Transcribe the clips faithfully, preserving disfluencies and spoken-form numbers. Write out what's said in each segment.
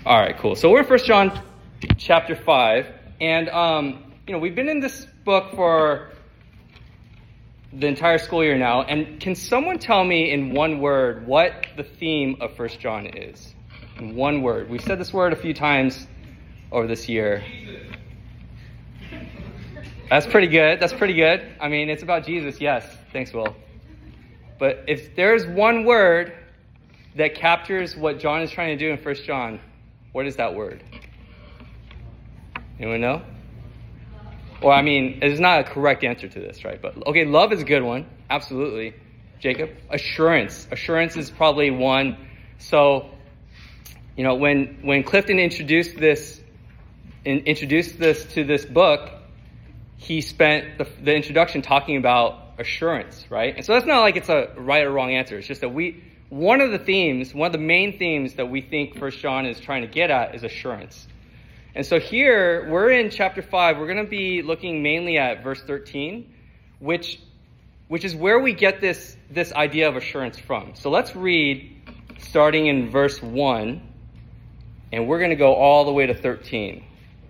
All right, cool. So we're in First John chapter five, and um, you know we've been in this book for the entire school year now. And can someone tell me in one word what the theme of First John is? In one word. We've said this word a few times over this year. That's pretty good. That's pretty good. I mean, it's about Jesus. Yes. Thanks, Will. But if there's one word that captures what John is trying to do in First John, what is that word? Anyone know? Well, I mean, there's not a correct answer to this, right? But okay, love is a good one. Absolutely. Jacob? Assurance. Assurance is probably one. So, you know, when when Clifton introduced this in, introduced this to this book, he spent the, the introduction talking about assurance, right? And so that's not like it's a right or wrong answer. It's just that we one of the themes, one of the main themes that we think First John is trying to get at is assurance. And so here, we're in chapter five. We're going to be looking mainly at verse thirteen, which which is where we get this, this idea of assurance from. So let's read starting in verse one, and we're going to go all the way to thirteen.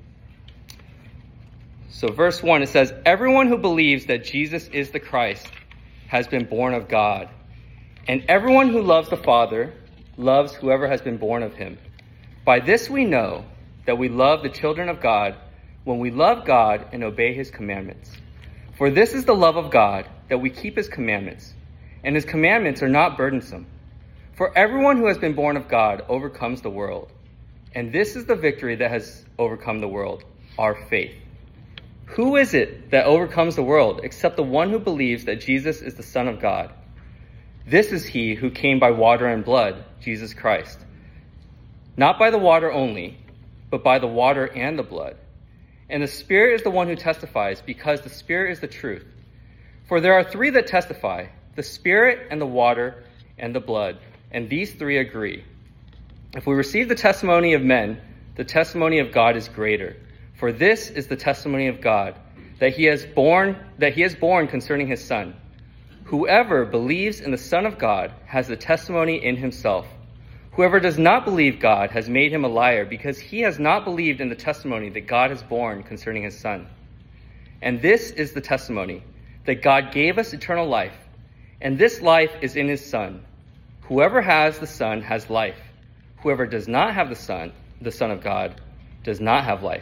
So verse one, it says, "Everyone who believes that Jesus is the Christ has been born of God. And everyone who loves the Father loves whoever has been born of him. By this we know that we love the children of God when we love God and obey his commandments. For this is the love of God, that we keep his commandments, and his commandments are not burdensome. For everyone who has been born of God overcomes the world. And this is the victory that has overcome the world, our faith. Who is it that overcomes the world except the one who believes that Jesus is the Son of God? This is he who came by water and blood, Jesus Christ. Not by the water only, but by the water and the blood. And the Spirit is the one who testifies, because the Spirit is the truth. For there are three that testify, the Spirit and the water and the blood, and these three agree. If we receive the testimony of men, the testimony of God is greater. For this is the testimony of God, that he has borne, that he has borne concerning his Son. Whoever believes in the Son of God has the testimony in himself. Whoever does not believe God has made him a liar, because he has not believed in the testimony that God has borne concerning his Son. And this is the testimony, that God gave us eternal life, and this life is in his Son. Whoever has the Son has life. Whoever does not have the Son, the Son of God, does not have life.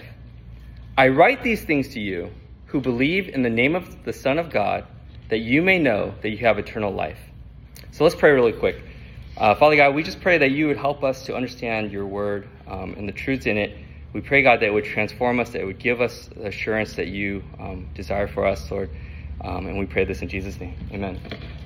I write these things to you who believe in the name of the Son of God, that you may know that you have eternal life." So let's pray really quick. Uh, Father God, we just pray that you would help us to understand your word um, and the truths in it. We pray, God, that it would transform us, that it would give us the assurance that you um, desire for us, Lord. Um, and we pray this in Jesus' name. Amen.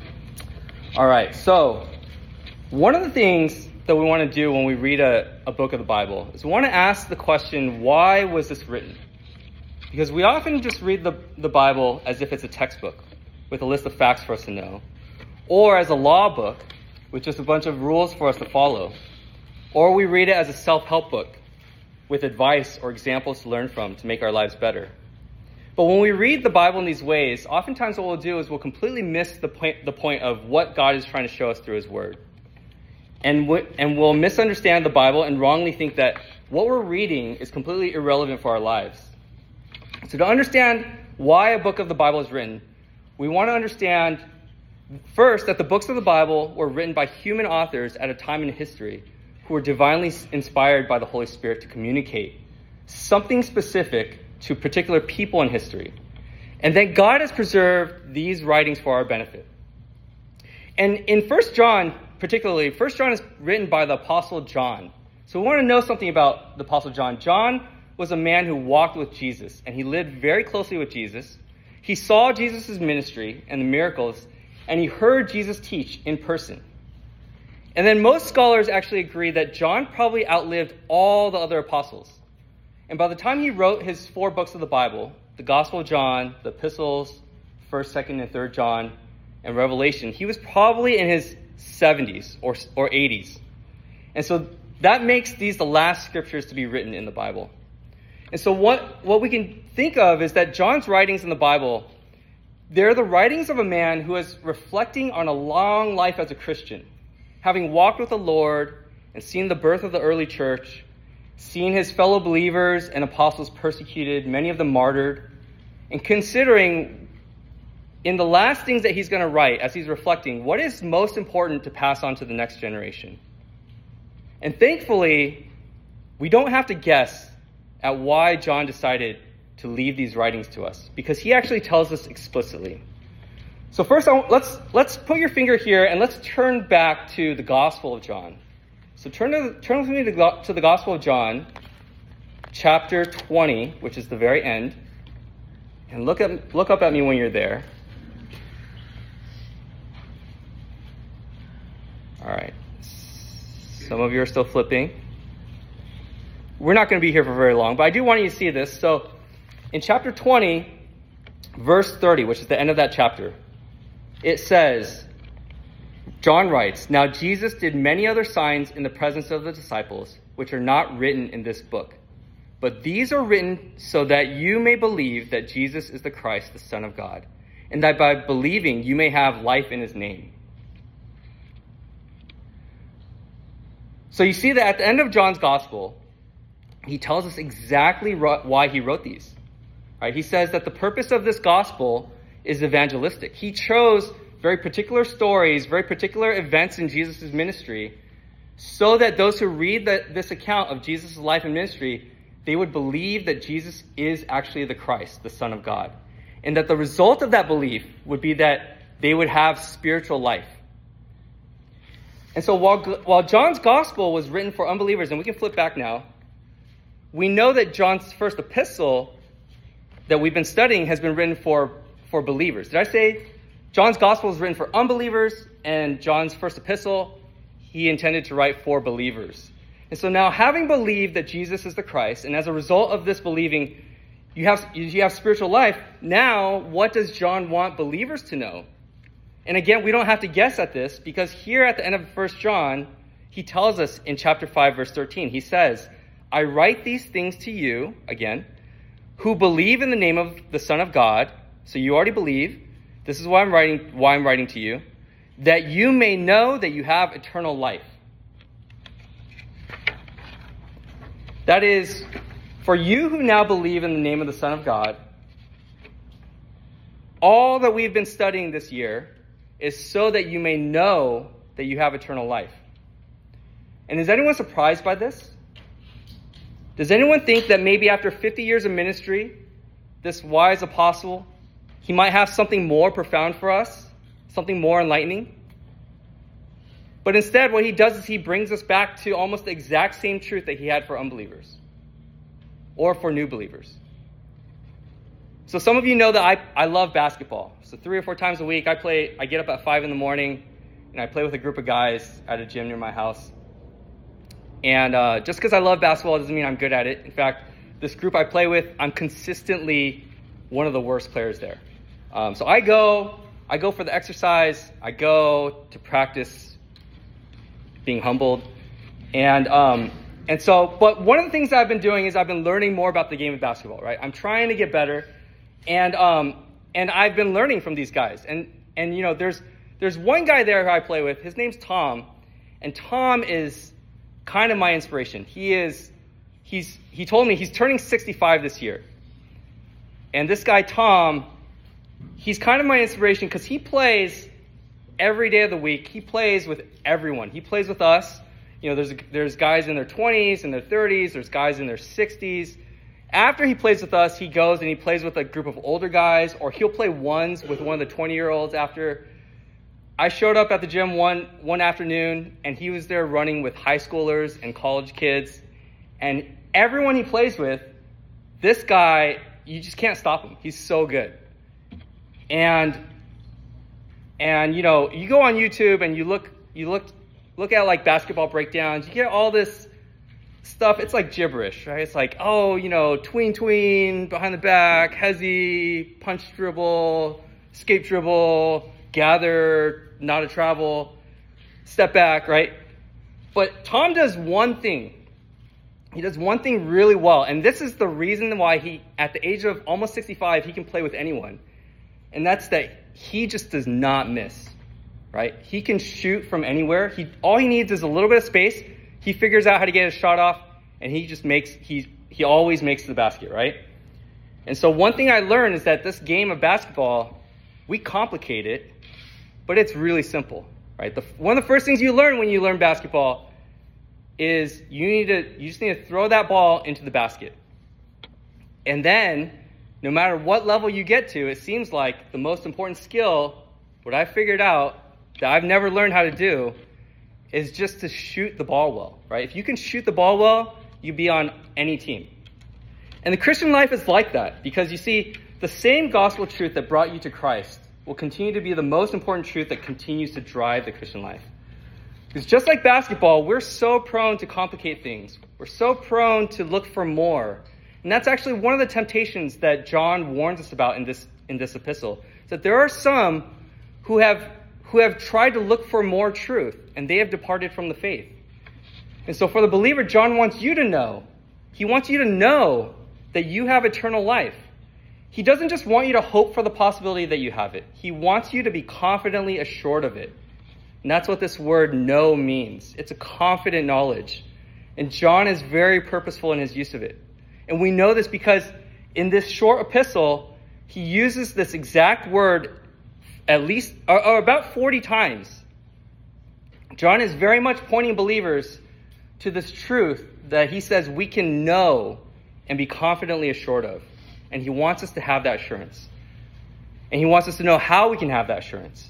All right, so one of the things that we want to do when we read a, a book of the Bible is we want to ask the question, why was this written? Because we often just read the, the Bible as if it's a textbook with a list of facts for us to know, or as a law book with just a bunch of rules for us to follow, or we read it as a self-help book with advice or examples to learn from to make our lives better. But when we read the Bible in these ways, oftentimes what we'll do is we'll completely miss the point, the point of what God is trying to show us through his word. And, w- and we'll misunderstand the Bible and wrongly think that what we're reading is completely irrelevant for our lives. So to understand why a book of the Bible is written, we want to understand first that the books of the Bible were written by human authors at a time in history who were divinely inspired by the Holy Spirit to communicate something specific to particular people in history. And then God has preserved these writings for our benefit. And in First John, particularly, First John is written by the Apostle John. So we want to know something about the Apostle John. John was a man who walked with Jesus, and he lived very closely with Jesus. He saw Jesus' ministry and the miracles, and he heard Jesus teach in person. And then most scholars actually agree that John probably outlived all the other apostles. And by the time he wrote his four books of the Bible, the Gospel of John, the epistles, first, second, and third John, and Revelation, he was probably in his seventies or, or eighties. And so that makes these the last scriptures to be written in the Bible. And so what, what we can think of is that John's writings in the Bible, they're the writings of a man who is reflecting on a long life as a Christian, having walked with the Lord and seen the birth of the early church seeing his fellow believers and apostles persecuted, many of them martyred, and considering in the last things that he's going to write as he's reflecting, what is most important to pass on to the next generation? And thankfully, we don't have to guess at why John decided to leave these writings to us, because he actually tells us explicitly. So first, I, let's let's put your finger here and let's turn back to the Gospel of John. So turn to turn with me to, to the Gospel of John, chapter twenty, which is the very end, and look at look up at me when you're there. All right. Some of you are still flipping. We're not going to be here for very long, but I do want you to see this. So in chapter twenty, verse thirty, which is the end of that chapter, it says, John writes, "Now Jesus did many other signs in the presence of the disciples, which are not written in this book. But these are written so that you may believe that Jesus is the Christ, the Son of God, and that by believing you may have life in his name." So you see that at the end of John's gospel, he tells us exactly why he wrote these. Right? He says that the purpose of this gospel is evangelistic. He chose very particular stories, very particular events in Jesus' ministry, so that those who read the, this account of Jesus' life and ministry, they would believe that Jesus is actually the Christ, the Son of God. And that the result of that belief would be that they would have spiritual life. And so while, while John's gospel was written for unbelievers, and we can flip back now, we know that John's first epistle that we've been studying has been written for, for believers. Did I say John's gospel is written for unbelievers, and John's first epistle, he intended to write for believers? And so now, having believed that Jesus is the Christ, and as a result of this believing, you have, you have spiritual life, now what does John want believers to know? And again, we don't have to guess at this, because here at the end of First John, he tells us in chapter five, verse thirteen, he says, "I write these things to you," again, "who believe in the name of the Son of God." So you already believe. This is why I'm writing, why I'm writing to you, "that you may know that you have eternal life." That is, for you who now believe in the name of the Son of God, all that we've been studying this year is so that you may know that you have eternal life. And is anyone surprised by this? Does anyone think that maybe after fifty years of ministry, this wise apostle, he might have something more profound for us, something more enlightening? But instead, what he does is he brings us back to almost the exact same truth that he had for unbelievers or for new believers. So some of you know that I, I love basketball. So three or four times a week, I play. I get up at five in the morning, and I play with a group of guys at a gym near my house. And uh, just because I love basketball doesn't mean I'm good at it. In fact, this group I play with, I'm consistently one of the worst players there. Um, so I go, I go for the exercise. I go to practice being humbled. And um, and so, but one of the things that I've been doing is I've been learning more about the game of basketball, right? I'm trying to get better. And um, and I've been learning from these guys. And and you know, there's there's one guy there who I play with. His name's Tom. And Tom is kind of my inspiration. He is, he's, he told me he's turning sixty-five this year. And this guy, Tom, he's kind of my inspiration because he plays every day of the week. He plays with everyone. He plays with us. You know, there's, there's guys in their twenties and their thirties. There's guys in their sixties. After he plays with us, he goes and he plays with a group of older guys, or he'll play ones with one of the twenty-year-olds after. I showed up at the gym one one afternoon, and he was there running with high schoolers and college kids. And everyone he plays with, this guy, you just can't stop him. He's so good. And and you know, you go on YouTube and you look you look look at like basketball breakdowns. You get all this stuff. It's like gibberish, right? It's like, oh, you know, tween tween, behind the back, hezzy, punch dribble, escape dribble, gather, not a travel, step back, right? But Tom does one thing. He does one thing really well. And this is the reason why he, at the age of almost sixty-five, he can play with anyone. And that's that he just does not miss, right? He can shoot from anywhere. He all he needs is a little bit of space. He figures out how to get his shot off, and he just makes, he, he always makes the basket, right? And so one thing I learned is that this game of basketball, we complicate it, but it's really simple, right? The, one of the first things you learn when you learn basketball is you need to, you just need to throw that ball into the basket. And then, no matter what level you get to, it seems like the most important skill, what I figured out that I've never learned how to do, is just to shoot the ball well, right? If you can shoot the ball well, you be on any team. And the Christian life is like that, because you see, the same gospel truth that brought you to Christ will continue to be the most important truth that continues to drive the Christian life. Because just like basketball, we're so prone to complicate things. We're so prone to look for more. And that's actually one of the temptations that John warns us about in this in this epistle. Is that there are some who have who have tried to look for more truth, and they have departed from the faith. And so for the believer, John wants you to know. He wants you to know that you have eternal life. He doesn't just want you to hope for the possibility that you have it. He wants you to be confidently assured of it. And that's what this word know means. It's a confident knowledge. And John is very purposeful in his use of it. And we know this because in this short epistle, he uses this exact word at least, or, or about forty times. John is very much pointing believers to this truth that he says we can know and be confidently assured of. And he wants us to have that assurance. And he wants us to know how we can have that assurance.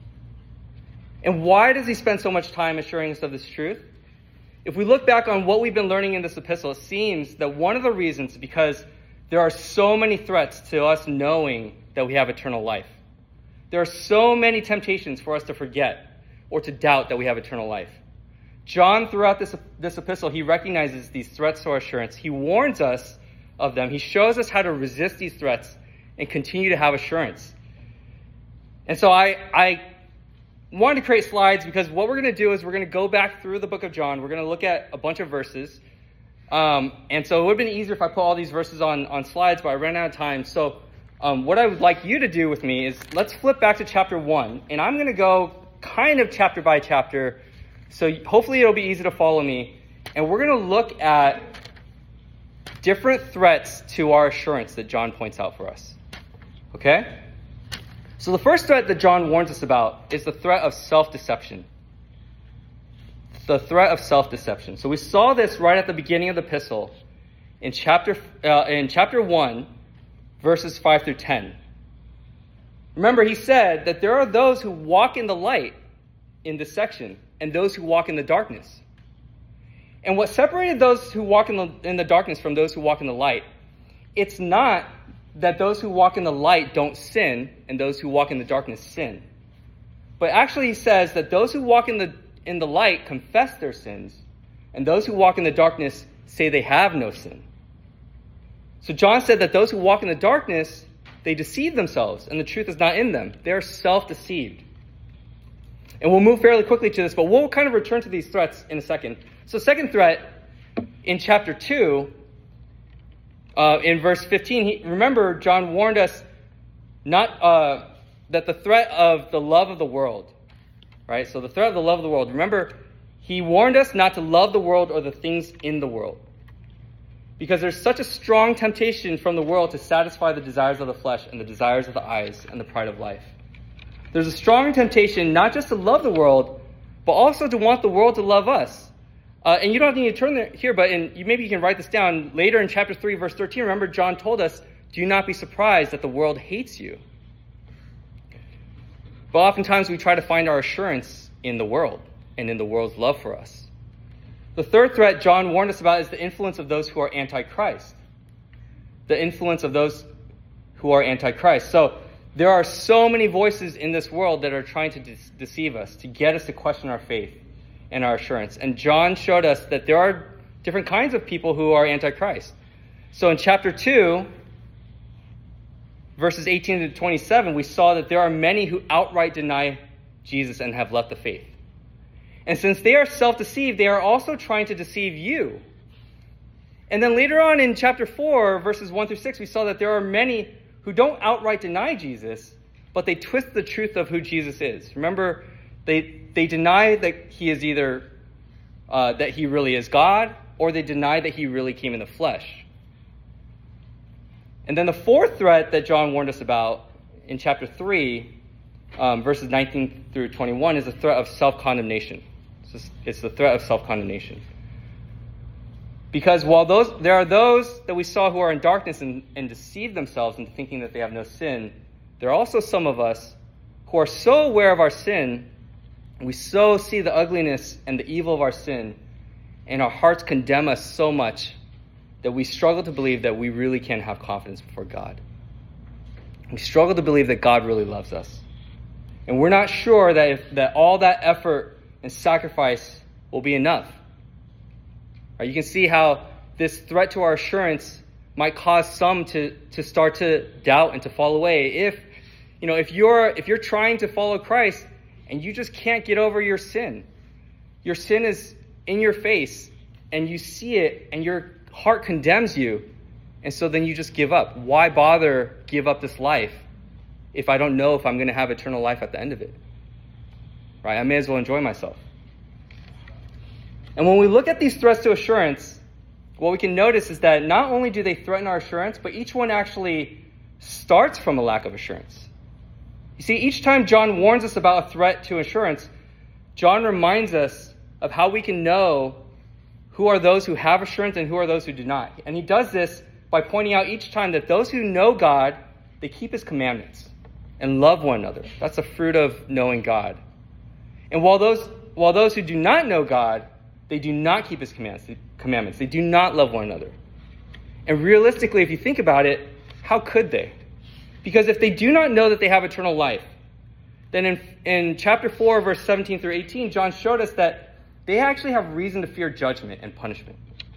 And why does he spend so much time assuring us of this truth? If we look back on what we've been learning in this epistle, it seems that one of the reasons is because there are so many threats to us knowing that we have eternal life. There are so many temptations for us to forget or to doubt that we have eternal life. John, throughout this, this epistle, he recognizes these threats to our assurance. He warns us of them. He shows us how to resist these threats and continue to have assurance. And so I, I wanted to create slides because what we're going to do is we're going to go back through the book of John. We're going to look at a bunch of verses. Um, and so it would have been easier if I put all these verses on, on slides, but I ran out of time. So um, what I would like you to do with me is let's flip back to chapter one. And I'm going to go kind of chapter by chapter. So hopefully it'll be easy to follow me. And we're going to look at different threats to our assurance that John points out for us. Okay? So the first threat that John warns us about is the threat of self-deception. The threat of self-deception. So we saw this right at the beginning of the epistle in chapter uh, in chapter one, verses five through ten. Remember, he said that there are those who walk in the light in this section and those who walk in the darkness. And what separated those who walk in the, in the darkness from those who walk in the light, it's not that those who walk in the light don't sin and those who walk in the darkness sin. But actually he says that those who walk in the in the light confess their sins, and those who walk in the darkness say they have no sin. So John said that those who walk in the darkness, they deceive themselves, and the truth is not in them. They're self-deceived. And we'll move fairly quickly to this, but we'll kind of return to these threats in a second. So second threat, in chapter two, uh, in verse fifteen, he, remember John warned us not uh, that the threat of the love of the world, right? So the threat of the love of the world. Remember, he warned us not to love the world or the things in the world. Because there's such a strong temptation from the world to satisfy the desires of the flesh and the desires of the eyes and the pride of life. There's a strong temptation not just to love the world, but also to want the world to love us. Uh, and you don't need to turn there here, but in, you, maybe you can write this down. Later in chapter three, verse thirteen, remember John told us, do not be surprised that the world hates you. But oftentimes we try to find our assurance in the world and in the world's love for us. The third threat John warned us about is the influence of those who are anti-Christ. The influence of those who are anti-Christ. So there are so many voices in this world that are trying to de- deceive us, to get us to question our faith and our assurance. And John showed us that there are different kinds of people who are anti-Christ. So in chapter two, verses eighteen to twenty-seven, we saw that there are many who outright deny Jesus and have left the faith. And since they are self-deceived, they are also trying to deceive you. And then later on in chapter four, verses one through six, we saw that there are many who don't outright deny Jesus, but they twist the truth of who Jesus is. Remember, they they deny that he is either, uh, that he really is God, or they deny that he really came in the flesh. And then the fourth threat that John warned us about in chapter three, um, verses nineteen through twenty-one, is the threat of self-condemnation. It's, it's the threat of self-condemnation. Because while those there are those that we saw who are in darkness and, and deceive themselves into thinking that they have no sin, there are also some of us who are so aware of our sin, we so see the ugliness and the evil of our sin, and our hearts condemn us so much that we struggle to believe that we really can have confidence before God. We struggle to believe that God really loves us. And we're not sure that if that all that effort and sacrifice will be enough. Right? You can see how this threat to our assurance might cause some to, to start to doubt and to fall away. If, you know, if you're if you're trying to follow Christ and you just can't get over your sin, your sin is in your face and you see it and your heart condemns you, and so then you just give up. Why bother give up this life if I don't know if I'm going to have eternal life at the end of it? Right? I may as well enjoy myself. And when we look at these threats to assurance, what we can notice is that not only do they threaten our assurance, but each one actually starts from a lack of assurance. You see, each time John warns us about a threat to assurance, John reminds us of how we can know who are those who have assurance and who are those who do not. And he does this by pointing out each time that those who know God, they keep his commandments and love one another. That's a fruit of knowing God. And while those while those who do not know God, they do not keep his commandments. They do not love one another. And realistically, if you think about it, how could they? Because if they do not know that they have eternal life, then in, in chapter four, verse seventeen through eighteen, John showed us that they actually have reason to fear judgment and punishment.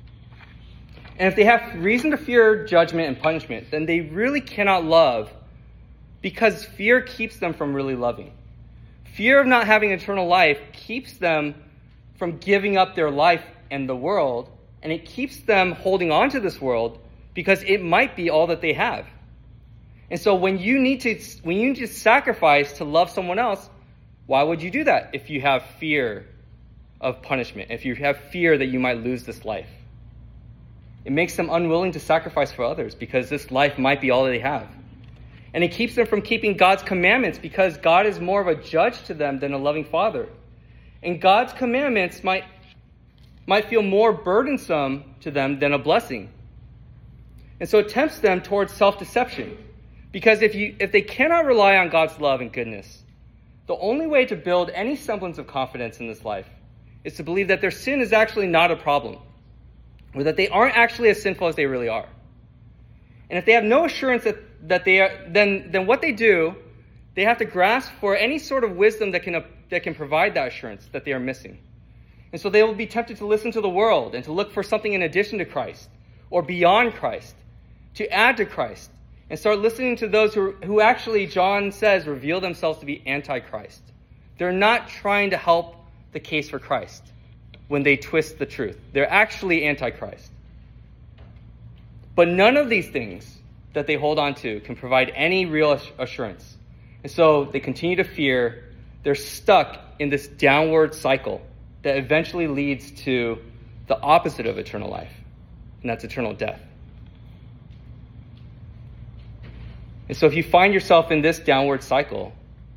And if they have reason to fear judgment and punishment, then they really cannot love, because fear keeps them from really loving. Fear of not having eternal life keeps them from giving up their life and the world, and it keeps them holding on to this world because it might be all that they have. And so when you need to when you need to sacrifice to love someone else, why would you do that if you have fear of punishment, if you have fear that you might lose this life? It makes them unwilling to sacrifice for others because this life might be all they have. And it keeps them from keeping God's commandments because God is more of a judge to them than a loving father. And God's commandments might, might feel more burdensome to them than a blessing. And so it tempts them towards self-deception. Because if you if they cannot rely on God's love and goodness, the only way to build any semblance of confidence in this life is to believe that their sin is actually not a problem, or that they aren't actually as sinful as they really are. And if they have no assurance that, that they are, then, then what they do, they have to grasp for any sort of wisdom that can, that can provide that assurance that they are missing. And so they will be tempted to listen to the world and to look for something in addition to Christ or beyond Christ, to add to Christ, and start listening to those who, who actually, John says, reveal themselves to be anti-Christ. They're not trying to help the case for Christ when they twist the truth. They're actually anti-Christ. But none of these things that they hold on to can provide any real assurance. And so they continue to fear. They're stuck in this downward cycle that eventually leads to the opposite of eternal life, and that's eternal death. And so if you find yourself in this downward cycle,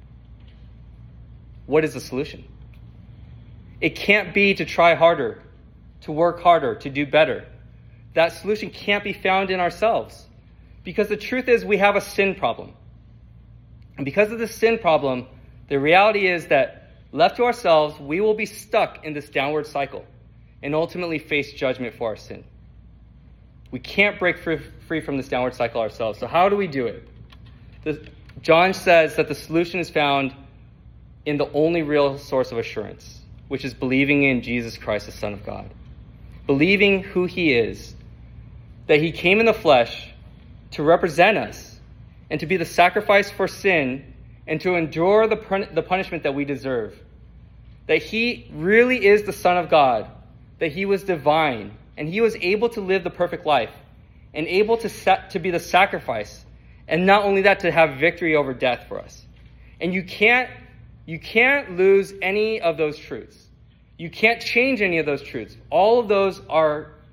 what is the solution? It can't be to try harder, to work harder, to do better. That solution can't be found in ourselves, because the truth is we have a sin problem. And because of the sin problem, the reality is that left to ourselves, we will be stuck in this downward cycle and ultimately face judgment for our sin. We can't break free, free from this downward cycle ourselves. So how do we do it? The, John says that the solution is found in the only real source of assurance, which is believing in Jesus Christ, the Son of God. Believing who he is, that he came in the flesh to represent us and to be the sacrifice for sin and to endure the, the punishment that we deserve. That he really is the Son of God, that he was divine, and he was able to live the perfect life and able to, set, to be the sacrifice, and not only that, to have victory over death for us. And you can't, you can't lose any of those truths. You can't change any of those truths. All of those are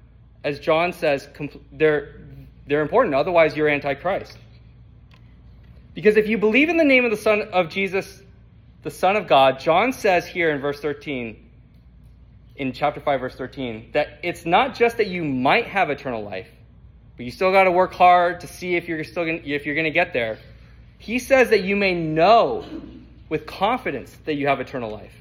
as John says, they're, they're important. Otherwise, you're Antichrist. Because if you believe in the name of the Son of Jesus, the Son of God, John says here in verse thirteen, in chapter five, verse thirteen, that it's not just that you might have eternal life, but you still got to work hard to see if you're still gonna, if you're going to get there. He says that you may know with confidence that you have eternal life.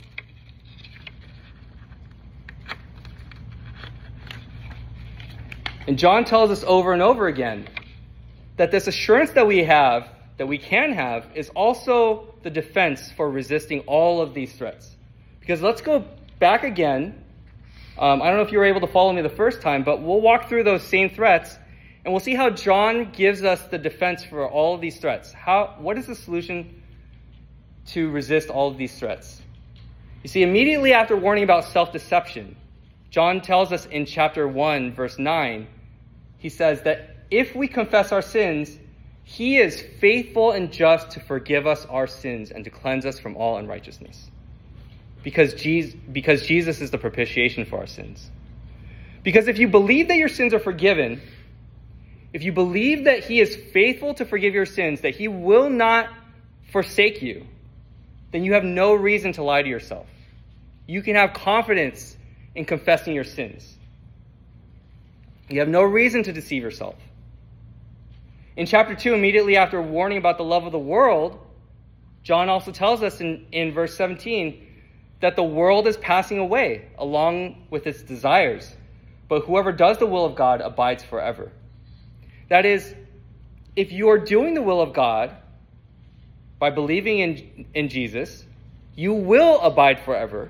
And John tells us over and over again that this assurance that we have, that we can have, is also the defense for resisting all of these threats. Because let's go back again. Um, I don't know if you were able to follow me the first time, but we'll walk through those same threats, and we'll see how John gives us the defense for all of these threats. How? What is the solution to resist all of these threats? You see, immediately after warning about self-deception, John tells us in chapter one, verse nine, he says that if we confess our sins, he is faithful and just to forgive us our sins and to cleanse us from all unrighteousness. Because Jesus, because Jesus is the propitiation for our sins. Because if you believe that your sins are forgiven, if you believe that he is faithful to forgive your sins, that he will not forsake you, then you have no reason to lie to yourself. You can have confidence in confessing your sins. You have no reason to deceive yourself. In chapter two, immediately after warning about the love of the world, John also tells us in, in verse seventeen that the world is passing away along with its desires, but whoever does the will of God abides forever. That is, if you are doing the will of God by believing in, in Jesus, you will abide forever.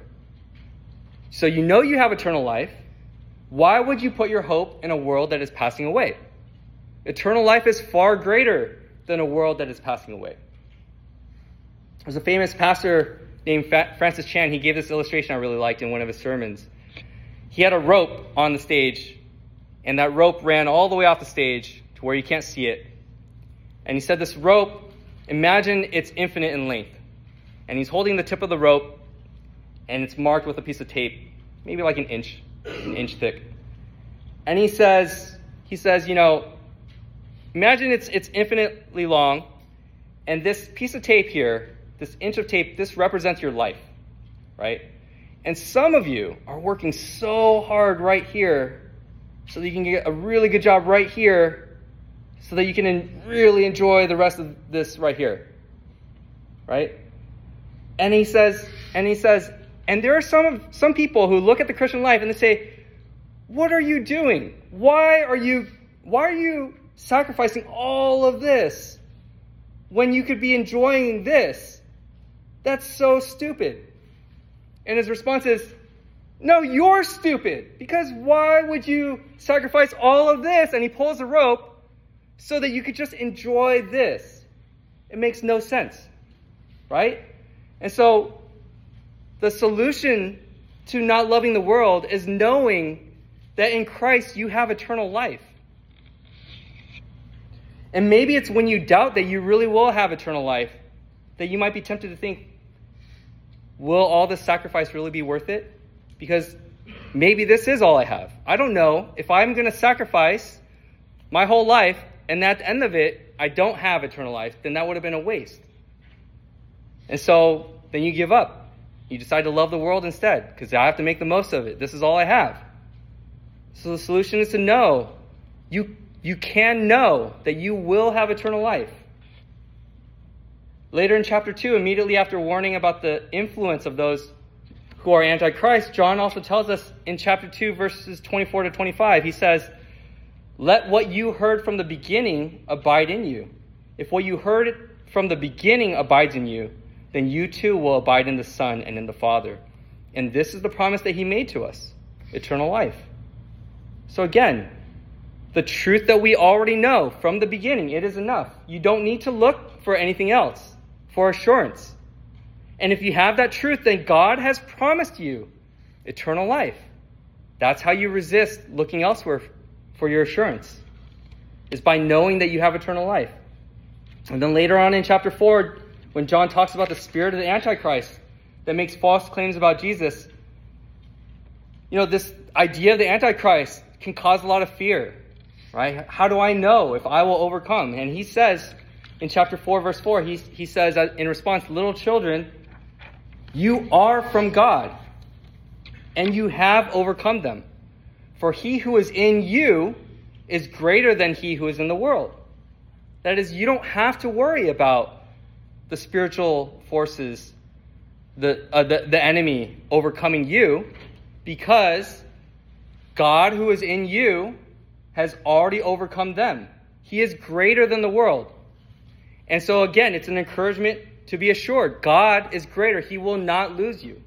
So you know you have eternal life. Why would you put your hope in a world that is passing away? Eternal life is far greater than a world that is passing away. There's a famous pastor named Francis Chan. He gave this illustration I really liked in one of his sermons. He had a rope on the stage, and that rope ran all the way off the stage to where you can't see it. And he said this rope, imagine it's infinite in length. And he's holding the tip of the rope, and it's marked with a piece of tape, maybe like an inch, an inch thick. And he says, he says, you know, imagine it's it's infinitely long, and this piece of tape here, this inch of tape, this represents your life, right? And some of you are working so hard right here so that you can get a really good job right here so that you can en- really enjoy the rest of this right here, right? And he says, and he says, and there are some some people who look at the Christian life and they say, what are you doing? Why are you, why are you sacrificing all of this when you could be enjoying this? That's so stupid. And his response is, no, you're stupid. Because why would you sacrifice all of this? And he pulls the rope so that you could just enjoy this. It makes no sense, right? And so the solution to not loving the world is knowing that in Christ you have eternal life. And maybe it's when you doubt that you really will have eternal life that you might be tempted to think, will all this sacrifice really be worth it? Because maybe this is all I have. I don't know. If I'm going to sacrifice my whole life and at the end of it, I don't have eternal life, then that would have been a waste. And so then you give up. You decide to love the world instead because I have to make the most of it. This is all I have. So the solution is to know. You, you can know that you will have eternal life. Later in chapter two, immediately after warning about the influence of those who are antichrist, John also tells us in chapter two, verses twenty-four to twenty-five, he says, let what you heard from the beginning abide in you. If what you heard from the beginning abides in you, then you too will abide in the Son and in the Father. And this is the promise that he made to us, eternal life. So again, the truth that we already know from the beginning, it is enough. You don't need to look for anything else for assurance. And if you have that truth, then God has promised you eternal life. That's how you resist looking elsewhere for your assurance, is by knowing that you have eternal life. And then later on in chapter four, when John talks about the spirit of the Antichrist that makes false claims about Jesus, you know, this idea of the Antichrist can cause a lot of fear, right? How do I know if I will overcome? And he says in chapter four, verse four, he, he says in response, little children, you are from God, and you have overcome them. For he who is in you is greater than he who is in the world. That is, you don't have to worry about the spiritual forces, the, uh, the, the enemy overcoming you, because God who is in you has already overcome them. He is greater than the world. And so again, it's an encouragement to be assured. God is greater. He will not lose you.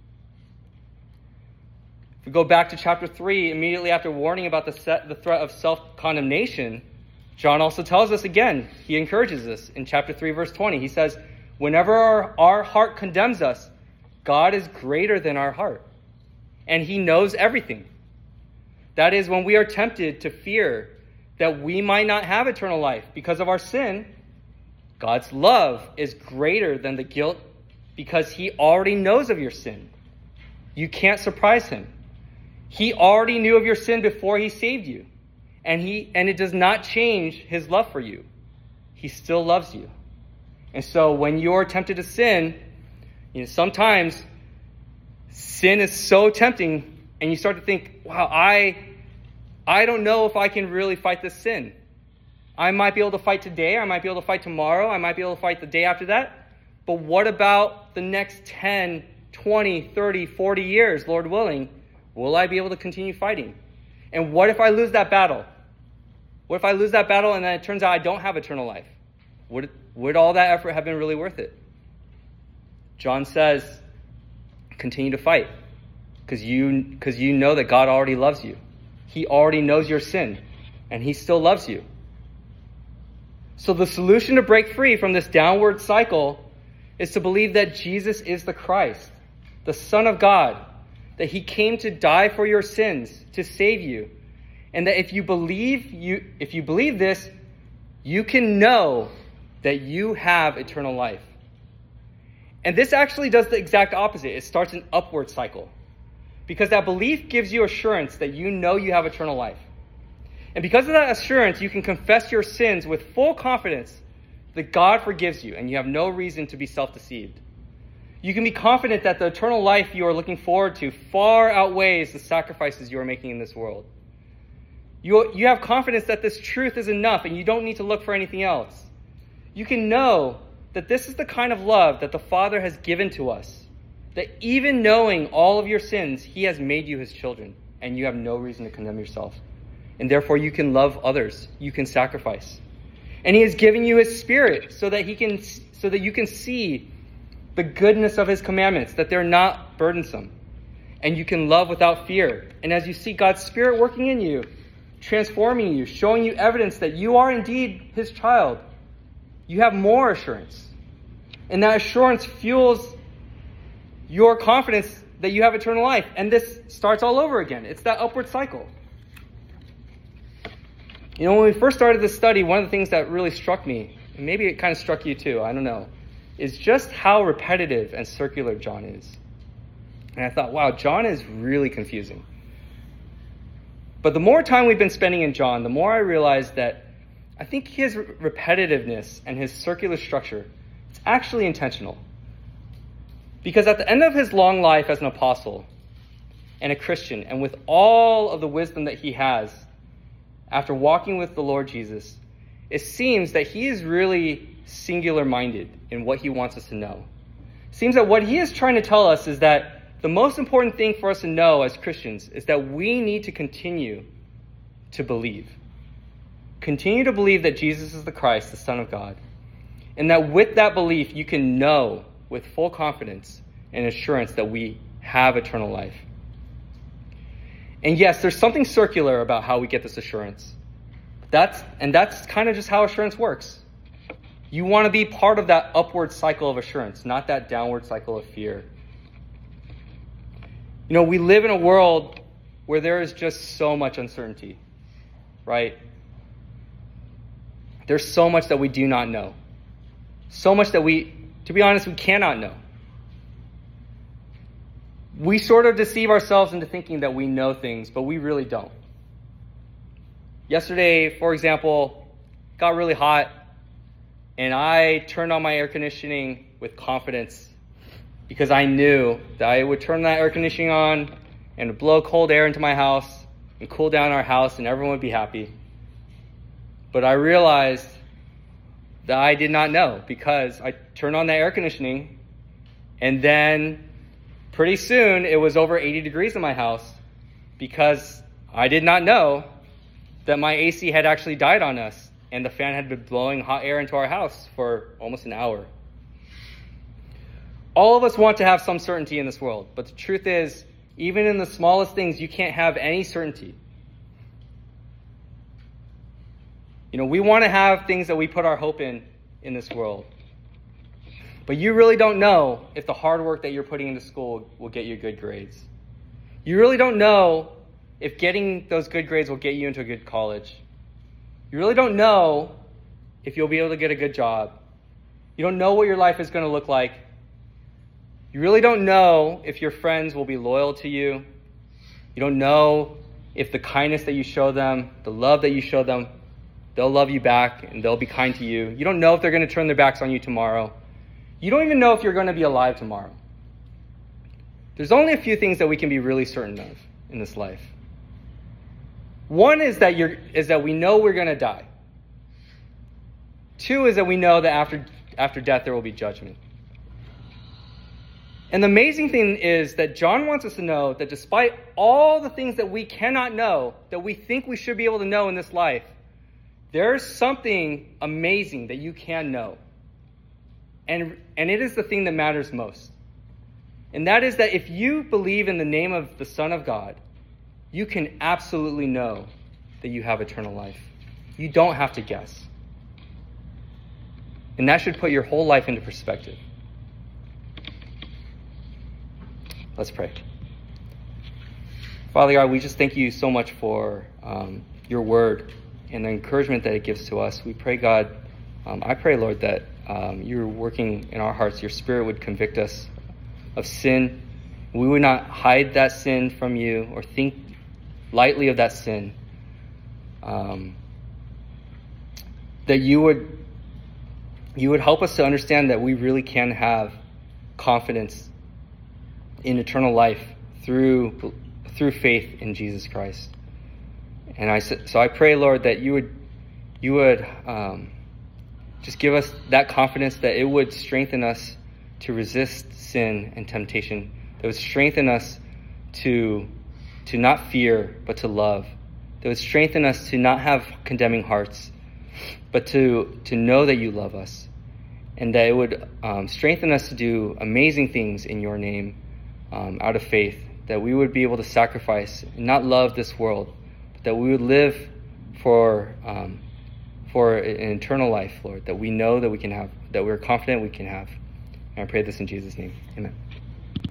If we go back to chapter three, immediately after warning about the, set, the threat of self-condemnation, John also tells us again, he encourages us in chapter three, verse twenty. He says, whenever our, our heart condemns us, God is greater than our heart, and he knows everything. That is, when we are tempted to fear that we might not have eternal life because of our sin, God's love is greater than the guilt because he already knows of your sin. You can't surprise him. He already knew of your sin before he saved you. And he and it does not change his love for you. He still loves you. And so when you're tempted to sin, you know, sometimes sin is so tempting and you start to think, wow, I I don't know if I can really fight this sin. I might be able to fight today, I might be able to fight tomorrow, I might be able to fight the day after that. But what about the next ten, twenty, thirty, forty years, Lord willing? Will I be able to continue fighting? And what if I lose that battle? What if I lose that battle and then it turns out I don't have eternal life? Would, would all that effort have been really worth it? John says, continue to fight because you, because you know that God already loves you. He already knows your sin and he still loves you. So the solution to break free from this downward cycle is to believe that Jesus is the Christ, the Son of God, that he came to die for your sins, to save you. And that if you believe you if you believe this, you can know that you have eternal life. And this actually does the exact opposite. It starts an upward cycle. Because that belief gives you assurance that you know you have eternal life. And because of that assurance, you can confess your sins with full confidence that God forgives you and you have no reason to be self-deceived. You can be confident that the eternal life you are looking forward to far outweighs the sacrifices you are making in this world. You, you have confidence that this truth is enough and you don't need to look for anything else. You can know that this is the kind of love that the Father has given to us. That even knowing all of your sins, he has made you his children and you have no reason to condemn yourself. And therefore you can love others. You can sacrifice. And he has given you his Spirit so that he can, so that you can see the goodness of his commandments, that they're not burdensome. And you can love without fear. And as you see God's Spirit working in you, transforming you, showing you evidence that you are indeed his child, you have more assurance. And that assurance fuels your confidence that you have eternal life. And this starts all over again. It's that upward cycle. You know, when we first started this study, one of the things that really struck me, and maybe it kind of struck you too, I don't know, is just how repetitive and circular John is. And I thought, wow, John is really confusing. But the more time we've been spending in John, the more I realized that I think his repetitiveness and his circular structure, it's actually intentional. Because at the end of his long life as an apostle and a Christian, and with all of the wisdom that he has, after walking with the Lord Jesus, it seems that he is really singular-minded in what he wants us to know. It seems that what he is trying to tell us is that the most important thing for us to know as Christians is that we need to continue to believe. Continue to believe that Jesus is the Christ, the Son of God. And that with that belief, you can know with full confidence and assurance that we have eternal life. And yes, there's something circular about how we get this assurance. That's and that's kind of just how assurance works. You want to be part of that upward cycle of assurance, not that downward cycle of fear. You know, we live in a world where there is just so much uncertainty, right? There's so much that we do not know. So much that we, to be honest, we cannot know. We sort of deceive ourselves into thinking that we know things, but we really don't. Yesterday, for example, got really hot, and I turned on my air conditioning with confidence because I knew that I would turn that air conditioning on and blow cold air into my house and cool down our house, and everyone would be happy. But I realized that I did not know, because I turned on the air conditioning, and then pretty soon it was over eighty degrees in my house, because I did not know that my A C had actually died on us, and the fan had been blowing hot air into our house for almost an hour. All of us want to have some certainty in this world, but the truth is, even in the smallest things, you can't have any certainty. You know, we want to have things that we put our hope in in this world. But you really don't know if the hard work that you're putting into school will get you good grades. You really don't know if getting those good grades will get you into a good college. You really don't know if you'll be able to get a good job. You don't know what your life is going to look like. You really don't know if your friends will be loyal to you. You don't know if the kindness that you show them, the love that you show them, they'll love you back and they'll be kind to you. You don't know if they're going to turn their backs on you tomorrow. You don't even know if you're going to be alive tomorrow. There's only a few things that we can be really certain of in this life. One is that you're is that we know we're going to die. Two is that we know that after after death there will be judgment. And the amazing thing is that John wants us to know that despite all the things that we cannot know, that we think we should be able to know in this life, there's something amazing that you can know. And, and it is the thing that matters most. And that is that if you believe in the name of the Son of God, you can absolutely know that you have eternal life. You don't have to guess. And that should put your whole life into perspective. Let's pray. Father God, we just thank you so much for um, your word and the encouragement that it gives to us. We pray, God, um, I pray, Lord, that um, you're working in our hearts. Your Spirit would convict us of sin. We would not hide that sin from you or think lightly of that sin. Um, that you would you would help us to understand that we really can have confidence in eternal life through through faith in Jesus Christ. And I so I pray, Lord, that you would you would um, just give us that confidence, that it would strengthen us to resist sin and temptation. That would strengthen us to to not fear, but to love. That would strengthen us to not have condemning hearts, but to to know that you love us, and that it would um, strengthen us to do amazing things in your name. Um, out of faith, that we would be able to sacrifice and not love this world, but that we would live for um, for an eternal life, Lord, that we know that we can have, that we're confident we can have. And I pray this in Jesus' name. Amen.